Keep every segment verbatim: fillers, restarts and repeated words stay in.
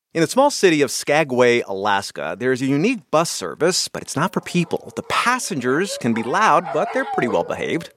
In the small city of Skagway, Alaska, there's a unique bus service, but it's not for people. The passengers can be loud, but they're pretty well behaved.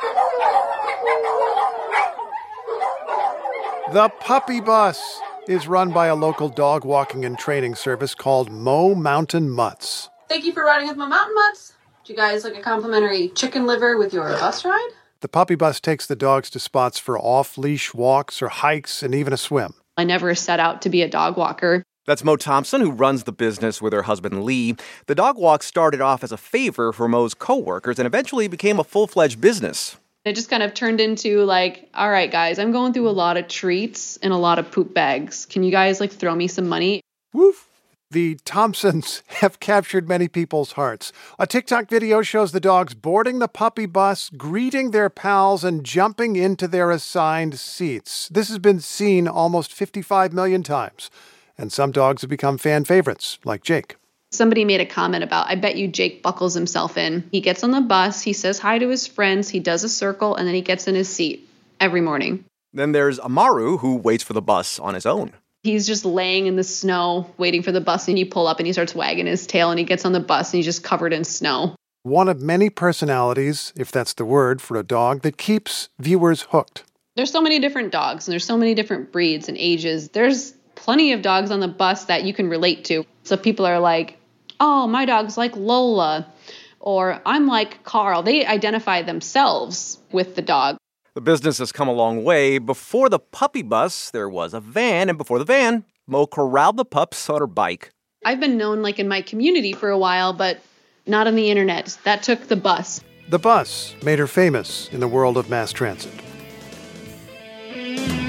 The Puppy Bus is run by a local dog walking and training service called Mo Mountain Mutts. Thank you for riding with my Mountain Mutts. Do you guys like a complimentary chicken liver with your bus ride? The Puppy Bus takes the dogs to spots for off-leash walks or hikes and even a swim. I never set out to be a dog walker. That's Mo Thompson, who runs the business with her husband, Lee. The dog walk started off as a favor for Mo's coworkers and eventually became a full-fledged business. It just kind of turned into like, all right, guys, I'm going through a lot of treats and a lot of poop bags. Can you guys like throw me some money? Woof. The Thompsons have captured many people's hearts. A TikTok video shows the dogs boarding the Puppy Bus, greeting their pals, and jumping into their assigned seats. This has been seen almost fifty-five million times. And some dogs have become fan favorites, like Jake. Somebody made a comment about, I bet you Jake buckles himself in. He gets on the bus, he says hi to his friends, he does a circle, and then he gets in his seat every morning. Then there's Amaru, who waits for the bus on his own. He's just laying in the snow, waiting for the bus, and you pull up and he starts wagging his tail, and he gets on the bus and he's just covered in snow. One of many personalities, if that's the word for a dog, that keeps viewers hooked. There's so many different dogs, and there's so many different breeds and ages. There's plenty of dogs on the bus that you can relate to. So people are like, oh, my dog's like Lola, or I'm like Carl. They identify themselves with the dog. The business has come a long way. Before the Puppy Bus, there was a van, and before the van, Mo corralled the pups on her bike. I've been known like in my community for a while, but not on the internet. That took the bus. The bus made her famous in the world of mass transit.